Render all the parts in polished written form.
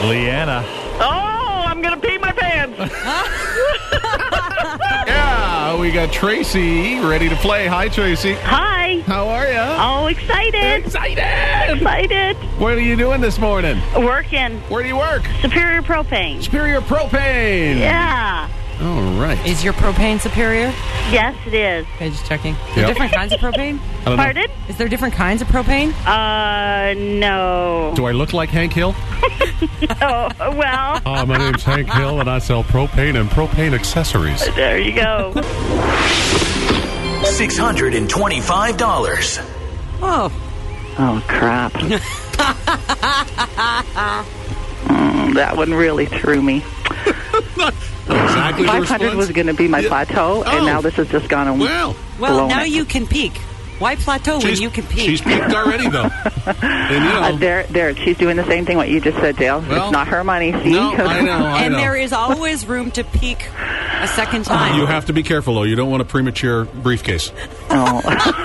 Leanna. Oh, I'm going to pee my pants. Yeah, we got Tracy ready to play. Hi, Tracy. Hi. How are you? Oh, excited. Excited. What are you doing this morning? Working. Where do you work? Superior Propane. Superior Propane. Yeah. All right. Is your propane superior? Yes, it is. Okay, just checking. Are Yep. there different kinds of propane? I don't know. Pardon? Is there different kinds of propane? No. Do I look like Hank Hill? Oh, well, Hi, my name's Hank Hill, and I sell propane and propane accessories. there you go. $625. Oh, Oh, crap. That one really threw me. Exactly. 500 was going to be my plateau, and now this has just gone Well, well, now it. you can peak. Why plateau when you can peak? She's peaked already, though. And, there, she's doing the same thing what you just said, Dale. Well, it's not her money, see? No, I know. And there is always room to peak a second time. You have to be careful, though. You don't want a premature briefcase. Oh.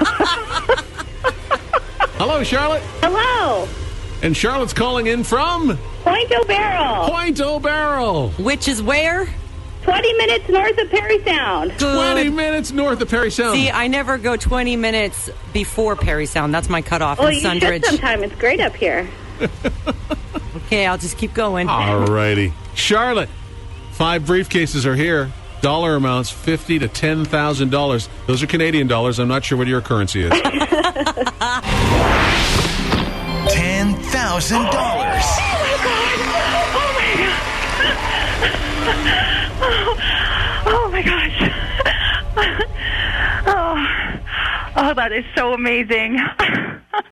Hello, Charlotte. Hello, And Charlotte's calling in from Point O'Barrel, Point O'Barrel. Which is where? 20 minutes north of Perry Sound. 20 minutes north of Perry Sound. See, I never go 20 minutes before Perry Sound. That's my cutoff Well, in you should Sundridge. sometime. It's great up here. Okay, I'll just keep going. All righty. Charlotte, 5 briefcases are here. Dollar amounts, $50,000 to $10,000. Those are Canadian dollars. I'm not sure what your currency is. $10,000. Oh, my gosh. Oh, that is so amazing.